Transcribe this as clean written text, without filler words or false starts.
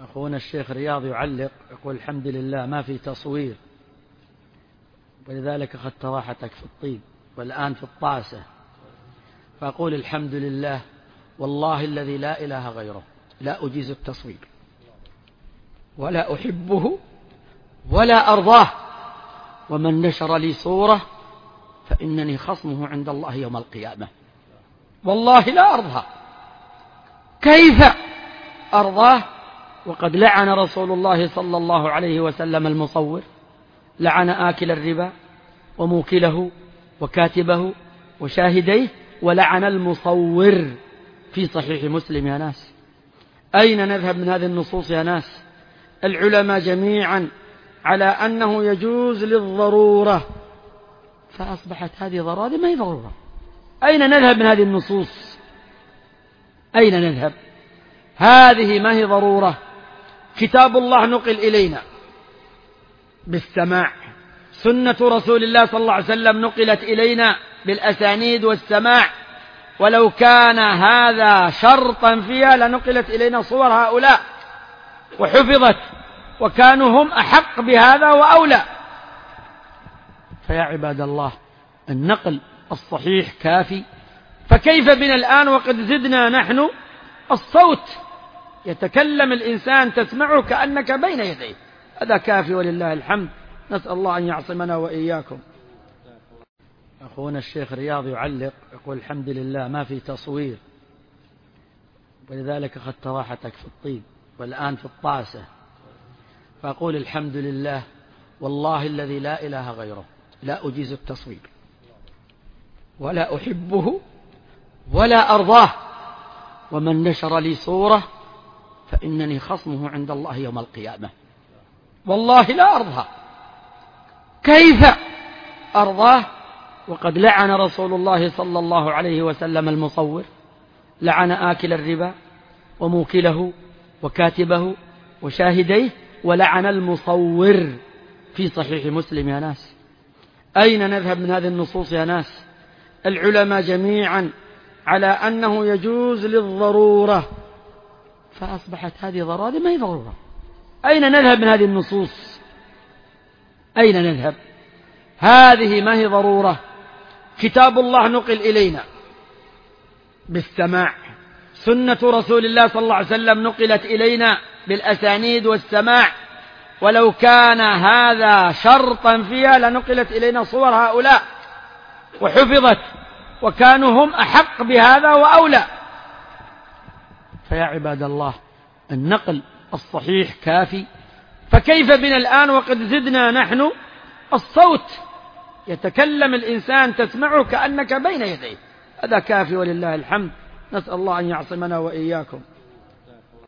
أخونا الشيخ رياض يعلق يقول الحمد لله ما في تصوير، ولذلك أخذت راحتك في الطيب والآن في الطاسة، فأقول الحمد لله والله الذي لا إله غيره، لا أجيز التصوير ولا أحبه ولا أرضاه، ومن نشر لي صورة فإنني خصمه عند الله يوم القيامة، والله لا أرضها. كيف أرضاه وقد لعن رسول الله صلى الله عليه وسلم المصور، لعن آكل الربا وموكله وكاتبه وشاهديه، ولعن المصور في صحيح مسلم. يا ناس أين نذهب من هذه النصوص يا ناس؟ العلماء جميعا على أنه يجوز للضرورة، فأصبحت هذه ضرورة ما هي ضرورة. أين نذهب من هذه النصوص؟ أين نذهب؟ هذه ما هي ضرورة. كتاب الله نقل إلينا بالسماع، سنة رسول الله صلى الله عليه وسلم نقلت إلينا بالأسانيد والسماع، ولو كان هذا شرطا فيها لنقلت إلينا صور هؤلاء وحفظت، وكانوا هم أحق بهذا وأولى. فيا عباد الله النقل الصحيح كافي، فكيف بنا الآن وقد زدنا نحن الصوت، يتكلم الإنسان تسمعه كأنك بين يديه، هذا كافي ولله الحمد، نسأل الله أن يعصمنا وإياكم. أخونا الشيخ رياض يعلق يقول الحمد لله ما في تصوير، ولذلك أخذت راحتك في الطيب والآن في الطاسة، فأقول الحمد لله والله الذي لا إله غيره، لا أجيز التصوير ولا أحبه ولا أرضاه، ومن نشر لي صورة فإنني خصمه عند الله يوم القيامة، والله لا أرضها. كيف أرضاه وقد لعن رسول الله صلى الله عليه وسلم المصور، لعن آكل الربا وموكله وكاتبه وشاهديه، ولعن المصور في صحيح مسلم. يا ناس أين نذهب من هذه النصوص يا ناس؟ العلماء جميعا على أنه يجوز للضرورة، فأصبحت هذه ضرورة ما هي ضرورة. أين نذهب من هذه النصوص؟ أين نذهب؟ هذه ما هي ضرورة. كتاب الله نقل إلينا بالسماع، سنة رسول الله صلى الله عليه وسلم نقلت إلينا بالأسانيد والسماع، ولو كان هذا شرطا فيها لنقلت إلينا صور هؤلاء وحفظت، وكانوا هم أحق بهذا وأولى. فيا عباد الله النقل الصحيح كافي، فكيف بنا الآن وقد زدنا نحن الصوت، يتكلم الإنسان تسمعه كأنك بين يديه، هذا كافي ولله الحمد، نسأل الله أن يعصمنا وإياكم.